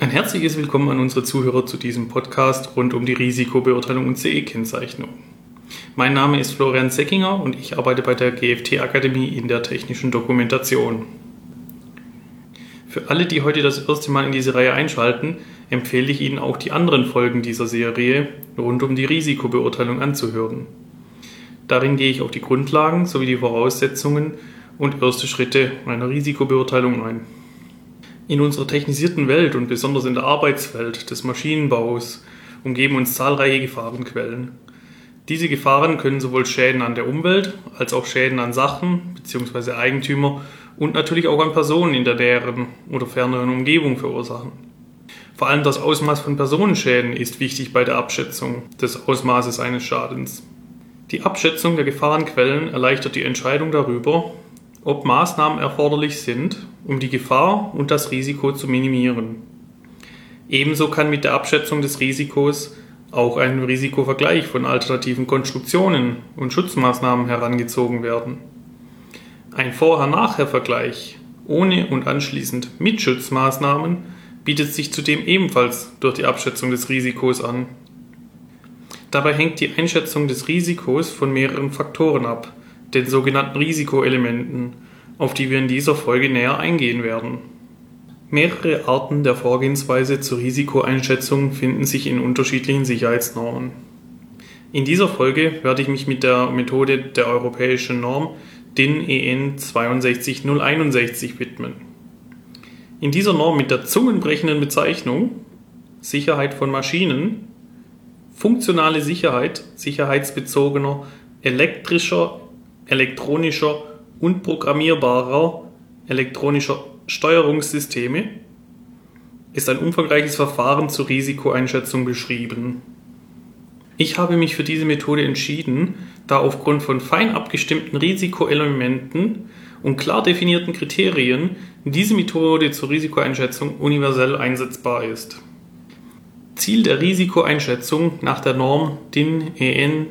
Ein herzliches Willkommen an unsere Zuhörer zu diesem Podcast rund um die Risikobeurteilung und CE-Kennzeichnung. Mein Name ist Florian Seckinger und ich arbeite bei der GFT-Akademie in der technischen Dokumentation. Für alle, die heute das erste Mal in diese Reihe einschalten, empfehle ich Ihnen auch die anderen Folgen dieser Serie rund um die Risikobeurteilung anzuhören. Darin gehe ich auf die Grundlagen sowie die Voraussetzungen und erste Schritte einer Risikobeurteilung ein. In unserer technisierten Welt und besonders in der Arbeitswelt des Maschinenbaus umgeben uns zahlreiche Gefahrenquellen. Diese Gefahren können sowohl Schäden an der Umwelt als auch Schäden an Sachen bzw. Eigentümer und natürlich auch an Personen in der näheren oder ferneren Umgebung verursachen. Vor allem das Ausmaß von Personenschäden ist wichtig bei der Abschätzung des Ausmaßes eines Schadens. Die Abschätzung der Gefahrenquellen erleichtert die Entscheidung darüber, ob Maßnahmen erforderlich sind, um die Gefahr und das Risiko zu minimieren. Ebenso kann mit der Abschätzung des Risikos auch ein Risikovergleich von alternativen Konstruktionen und Schutzmaßnahmen herangezogen werden. Ein Vorher-Nachher-Vergleich ohne und anschließend mit Schutzmaßnahmen bietet sich zudem ebenfalls durch die Abschätzung des Risikos an. Dabei hängt die Einschätzung des Risikos von mehreren Faktoren ab, den sogenannten Risikoelementen, auf die wir in dieser Folge näher eingehen werden. Mehrere Arten der Vorgehensweise zur Risikoeinschätzung finden sich in unterschiedlichen Sicherheitsnormen. In dieser Folge werde ich mich mit der Methode der europäischen Norm DIN EN 62061 widmen. In dieser Norm mit der zungenbrechenden Bezeichnung Sicherheit von Maschinen, funktionale Sicherheit, sicherheitsbezogener, elektrischer, elektronischer und programmierbarer elektronischer Steuerungssysteme ist ein umfangreiches Verfahren zur Risikoeinschätzung beschrieben. Ich habe mich für diese Methode entschieden, da aufgrund von fein abgestimmten Risikoelementen und klar definierten Kriterien diese Methode zur Risikoeinschätzung universell einsetzbar ist. Ziel der Risikoeinschätzung nach der Norm DIN EN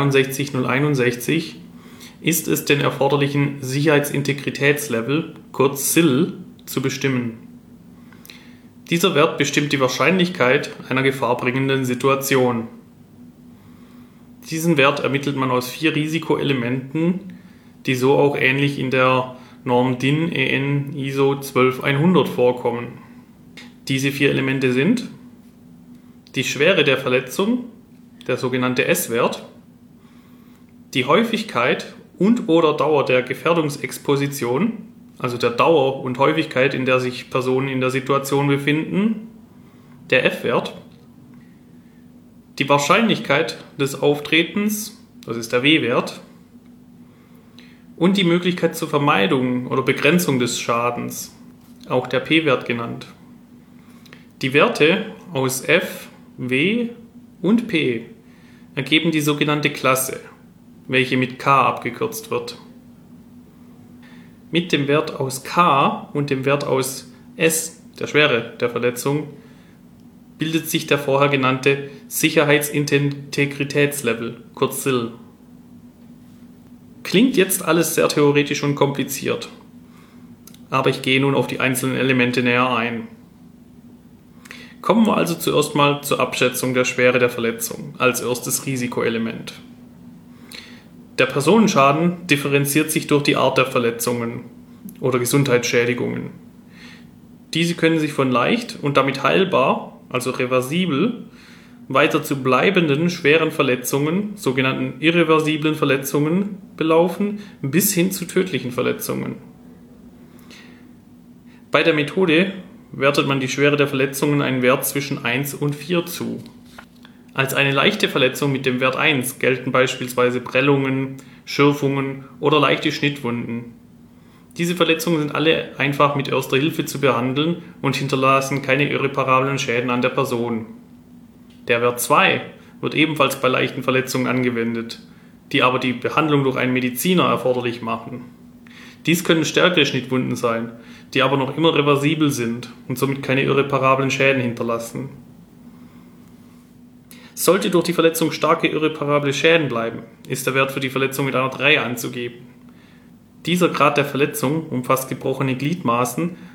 62061 ist es, den erforderlichen Sicherheitsintegritätslevel, kurz SIL, zu bestimmen. Dieser Wert bestimmt die Wahrscheinlichkeit einer gefahrbringenden Situation. Diesen Wert ermittelt man aus 4 Risikoelementen, die so auch ähnlich in der Norm DIN EN ISO 12100 vorkommen. Diese 4 Elemente sind die Schwere der Verletzung, der sogenannte S-Wert, die Häufigkeit und/oder Dauer der Gefährdungsexposition, also der Dauer und Häufigkeit, in der sich Personen in der Situation befinden, der F-Wert, die Wahrscheinlichkeit des Auftretens, das ist der W-Wert, und die Möglichkeit zur Vermeidung oder Begrenzung des Schadens, auch der P-Wert genannt. Die Werte aus F, W und P ergeben die sogenannte Klasse, welche mit K abgekürzt wird. Mit dem Wert aus K und dem Wert aus S, der Schwere der Verletzung, bildet sich der vorher genannte Sicherheitsintegritätslevel, kurz SIL. Klingt jetzt alles sehr theoretisch und kompliziert, aber ich gehe nun auf die einzelnen Elemente näher ein. Kommen wir also zuerst mal zur Abschätzung der Schwere der Verletzung als erstes Risikoelement. Der Personenschaden differenziert sich durch die Art der Verletzungen oder Gesundheitsschädigungen. Diese können sich von leicht und damit heilbar, also reversibel, weiter zu bleibenden schweren Verletzungen, sogenannten irreversiblen Verletzungen, belaufen, bis hin zu tödlichen Verletzungen. Bei der Methode wertet man die Schwere der Verletzungen einen Wert zwischen 1 und 4 zu. Als eine leichte Verletzung mit dem Wert 1 gelten beispielsweise Prellungen, Schürfungen oder leichte Schnittwunden. Diese Verletzungen sind alle einfach mit Erster Hilfe zu behandeln und hinterlassen keine irreparablen Schäden an der Person. Der Wert 2 wird ebenfalls bei leichten Verletzungen angewendet, die aber die Behandlung durch einen Mediziner erforderlich machen. Dies können stärkere Schnittwunden sein, die aber noch immer reversibel sind und somit keine irreparablen Schäden hinterlassen. Sollte durch die Verletzung starke irreparable Schäden bleiben, ist der Wert für die Verletzung mit einer 3 anzugeben. Dieser Grad der Verletzung umfasst gebrochene Gliedmaßen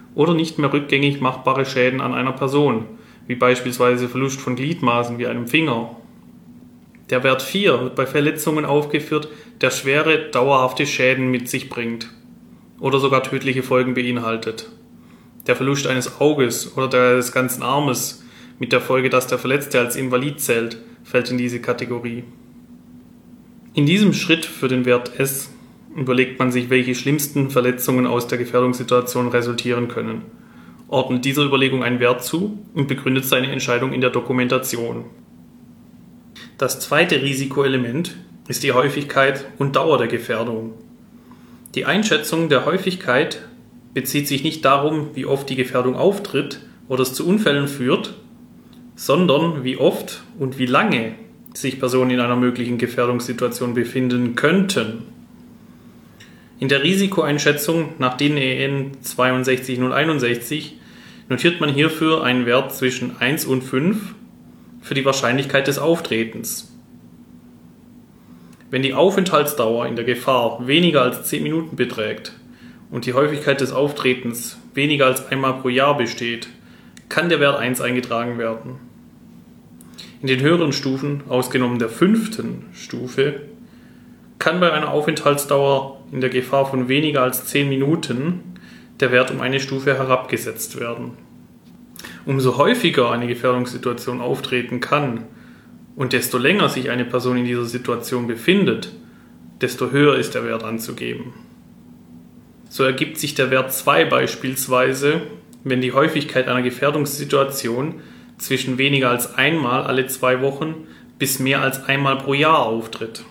oder nicht mehr rückgängig machbare Schäden an einer Person, wie beispielsweise Verlust von Gliedmaßen wie einem Finger. Der Wert 4 wird bei Verletzungen aufgeführt, der schwere, dauerhafte Schäden mit sich bringt oder sogar tödliche Folgen beinhaltet. Der Verlust eines Auges oder des ganzen Armes mit der Folge, dass der Verletzte als Invalid zählt, fällt in diese Kategorie. In diesem Schritt für den Wert S überlegt man sich, welche schlimmsten Verletzungen aus der Gefährdungssituation resultieren können, ordnet dieser Überlegung einen Wert zu und begründet seine Entscheidung in der Dokumentation. Das zweite Risikoelement ist die Häufigkeit und Dauer der Gefährdung. Die Einschätzung der Häufigkeit bezieht sich nicht darum, wie oft die Gefährdung auftritt oder es zu Unfällen führt, sondern wie oft und wie lange sich Personen in einer möglichen Gefährdungssituation befinden könnten. In der Risikoeinschätzung nach DIN EN 62061 notiert man hierfür einen Wert zwischen 1 und 5 für die Wahrscheinlichkeit des Auftretens. Wenn die Aufenthaltsdauer in der Gefahr weniger als 10 Minuten beträgt und die Häufigkeit des Auftretens weniger als einmal pro Jahr besteht, kann der Wert 1 eingetragen werden. In den höheren Stufen, ausgenommen der 5. Stufe, kann bei einer Aufenthaltsdauer in der Gefahr von weniger als 10 Minuten der Wert um eine Stufe herabgesetzt werden. Umso häufiger eine Gefährdungssituation auftreten kann und desto länger sich eine Person in dieser Situation befindet, desto höher ist der Wert anzugeben. So ergibt sich der Wert 2 beispielsweise, wenn die Häufigkeit einer Gefährdungssituation zwischen weniger als einmal alle 2 Wochen bis mehr als einmal pro Jahr auftritt.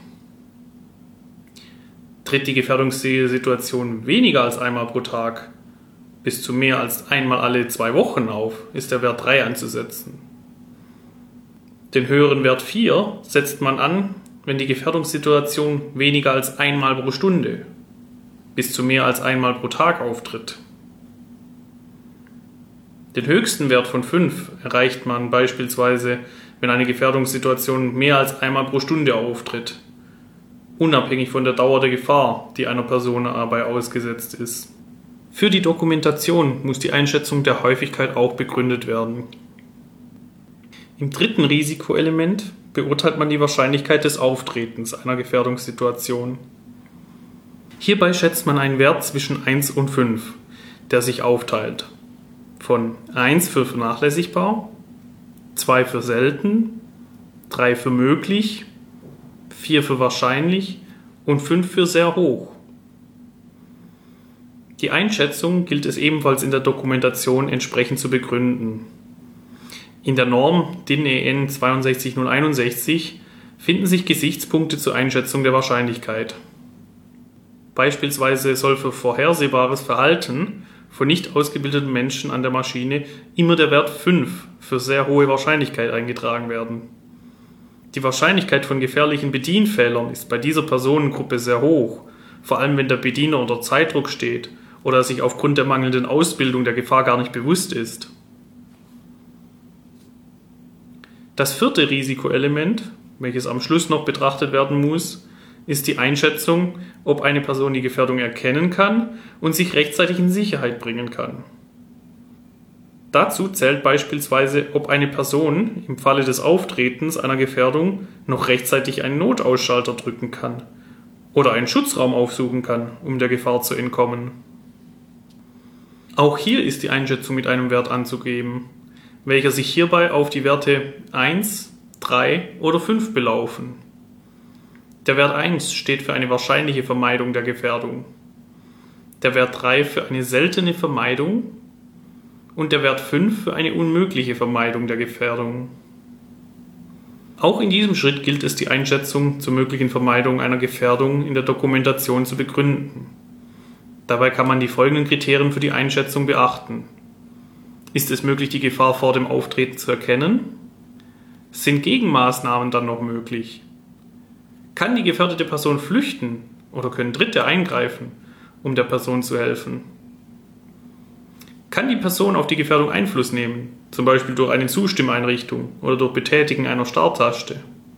Tritt die Gefährdungssituation weniger als einmal pro Tag bis zu mehr als einmal alle 2 Wochen auf, ist der Wert 3 anzusetzen. Den höheren Wert 4 setzt man an, wenn die Gefährdungssituation weniger als einmal pro Stunde bis zu mehr als einmal pro Tag auftritt. Den höchsten Wert von 5 erreicht man beispielsweise, wenn eine Gefährdungssituation mehr als einmal pro Stunde auftritt, unabhängig von der Dauer der Gefahr, die einer Person dabei ausgesetzt ist. Für die Dokumentation muss die Einschätzung der Häufigkeit auch begründet werden. Im dritten Risikoelement beurteilt man die Wahrscheinlichkeit des Auftretens einer Gefährdungssituation. Hierbei schätzt man einen Wert zwischen 1 und 5, der sich aufteilt. Von 1 für vernachlässigbar, 2 für selten, 3 für möglich, 4 für wahrscheinlich und 5 für sehr hoch. Die Einschätzung gilt es ebenfalls in der Dokumentation entsprechend zu begründen. In der Norm DIN EN 62061 finden sich Gesichtspunkte zur Einschätzung der Wahrscheinlichkeit. Beispielsweise soll für vorhersehbares Verhalten von nicht ausgebildeten Menschen an der Maschine immer der Wert 5 für sehr hohe Wahrscheinlichkeit eingetragen werden. Die Wahrscheinlichkeit von gefährlichen Bedienfehlern ist bei dieser Personengruppe sehr hoch, vor allem wenn der Bediener unter Zeitdruck steht oder er sich aufgrund der mangelnden Ausbildung der Gefahr gar nicht bewusst ist. Das vierte Risikoelement, welches am Schluss noch betrachtet werden muss, ist die Einschätzung, ob eine Person die Gefährdung erkennen kann und sich rechtzeitig in Sicherheit bringen kann. Dazu zählt beispielsweise, ob eine Person im Falle des Auftretens einer Gefährdung noch rechtzeitig einen Notausschalter drücken kann oder einen Schutzraum aufsuchen kann, um der Gefahr zu entkommen. Auch hier ist die Einschätzung mit einem Wert anzugeben, welcher sich hierbei auf die Werte 1, 3 oder 5 belaufen. Der Wert 1 steht für eine wahrscheinliche Vermeidung der Gefährdung, der Wert 3 für eine seltene Vermeidung und der Wert 5 für eine unmögliche Vermeidung der Gefährdung. Auch in diesem Schritt gilt es, die Einschätzung zur möglichen Vermeidung einer Gefährdung in der Dokumentation zu begründen. Dabei kann man die folgenden Kriterien für die Einschätzung beachten. Ist es möglich, die Gefahr vor dem Auftreten zu erkennen? Sind Gegenmaßnahmen dann noch möglich? Kann die gefährdete Person flüchten oder können Dritte eingreifen, um der Person zu helfen? Kann die Person auf die Gefährdung Einfluss nehmen, zum Beispiel durch eine Zustimmeinrichtung oder durch Betätigen einer Starttaste?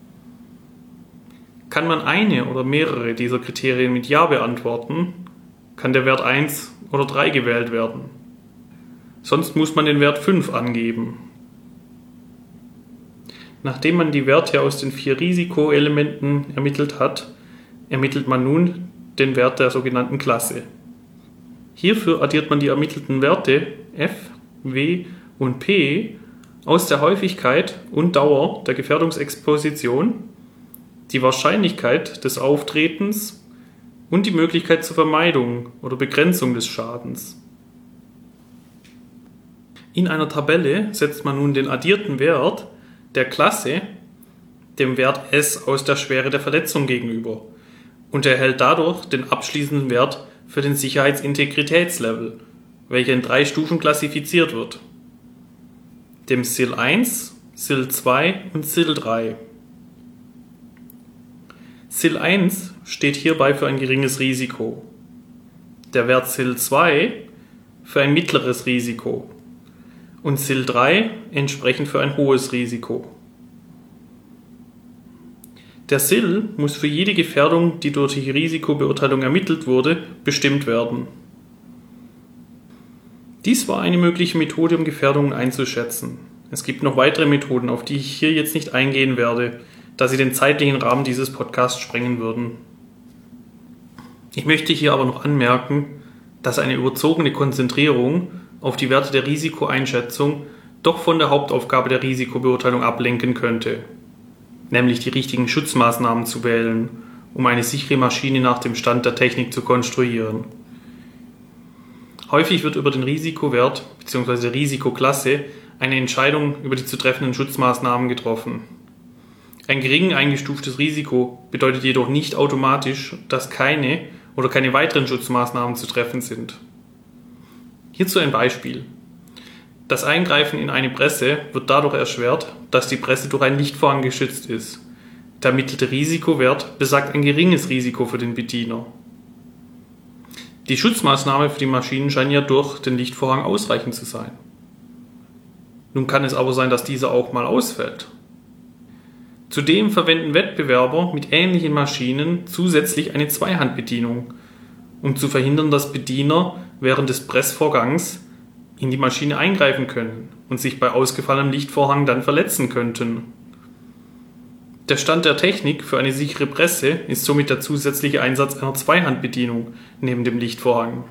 Kann man eine oder mehrere dieser Kriterien mit Ja beantworten, kann der Wert 1 oder 3 gewählt werden. sonst muss man den Wert 5 angeben. Nachdem man die Werte aus den 4 Risikoelementen ermittelt hat, ermittelt man nun den Wert der sogenannten Klasse. Hierfür addiert man die ermittelten Werte f, w und p aus der Häufigkeit und Dauer der Gefährdungsexposition, die Wahrscheinlichkeit des Auftretens und die Möglichkeit zur Vermeidung oder Begrenzung des Schadens. In einer Tabelle setzt man nun den addierten Wert der Klasse dem Wert S aus der Schwere der Verletzung gegenüber und erhält dadurch den abschließenden Wert für den Sicherheitsintegritätslevel, welcher in 3 Stufen klassifiziert wird: dem SIL 1, SIL 2 und SIL 3. SIL 1 steht hierbei für ein geringes Risiko, der Wert SIL 2 für ein mittleres Risiko und SIL 3 entsprechend für ein hohes Risiko. Der SIL muss für jede Gefährdung, die durch die Risikobeurteilung ermittelt wurde, bestimmt werden. Dies war eine mögliche Methode, um Gefährdungen einzuschätzen. Es gibt noch weitere Methoden, auf die ich hier jetzt nicht eingehen werde, da sie den zeitlichen Rahmen dieses Podcasts sprengen würden. Ich möchte hier aber noch anmerken, dass eine überzogene Konzentrierung auf die Werte der Risikoeinschätzung doch von der Hauptaufgabe der Risikobeurteilung ablenken könnte, nämlich die richtigen Schutzmaßnahmen zu wählen, um eine sichere Maschine nach dem Stand der Technik zu konstruieren. Häufig wird über den Risikowert bzw. der Risikoklasse eine Entscheidung über die zu treffenden Schutzmaßnahmen getroffen. Ein gering eingestuftes Risiko bedeutet jedoch nicht automatisch, dass keine oder keine weiteren Schutzmaßnahmen zu treffen sind. Hierzu ein Beispiel. Das Eingreifen in eine Presse wird dadurch erschwert, dass die Presse durch einen Lichtvorhang geschützt ist. Der ermittelte Risikowert besagt ein geringes Risiko für den Bediener. Die Schutzmaßnahme für die Maschinen scheint ja durch den Lichtvorhang ausreichend zu sein. Nun kann es aber sein, dass dieser auch mal ausfällt. Zudem verwenden Wettbewerber mit ähnlichen Maschinen zusätzlich eine Zweihandbedienung, um zu verhindern, dass Bediener während des Pressvorgangs in die Maschine eingreifen können und sich bei ausgefallenem Lichtvorhang dann verletzen könnten. Der Stand der Technik für eine sichere Presse ist somit der zusätzliche Einsatz einer Zweihandbedienung neben dem Lichtvorhang.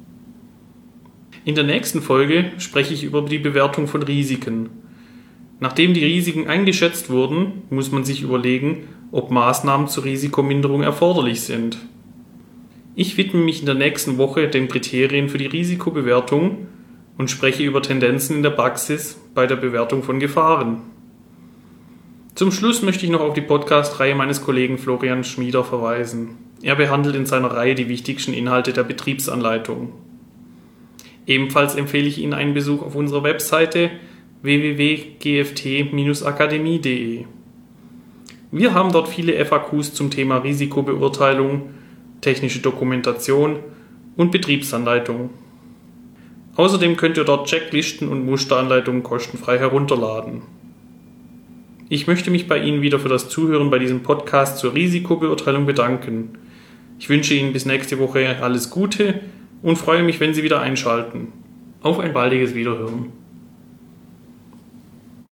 In der nächsten Folge spreche ich über die Bewertung von Risiken. Nachdem die Risiken eingeschätzt wurden, muss man sich überlegen, ob Maßnahmen zur Risikominderung erforderlich sind. Ich widme mich in der nächsten Woche den Kriterien für die Risikobewertung und spreche über Tendenzen in der Praxis bei der Bewertung von Gefahren. Zum Schluss möchte ich noch auf die Podcast-Reihe meines Kollegen Florian Schmieder verweisen. Er behandelt in seiner Reihe die wichtigsten Inhalte der Betriebsanleitung. Ebenfalls empfehle ich Ihnen einen Besuch auf unserer Webseite www.gft-akademie.de. Wir haben dort viele FAQs zum Thema Risikobeurteilung, technische Dokumentation und Betriebsanleitung. Außerdem könnt ihr dort Checklisten und Musteranleitungen kostenfrei herunterladen. Ich möchte mich bei Ihnen wieder für das Zuhören bei diesem Podcast zur Risikobeurteilung bedanken. Ich wünsche Ihnen bis nächste Woche alles Gute und freue mich, wenn Sie wieder einschalten. Auf ein baldiges Wiederhören.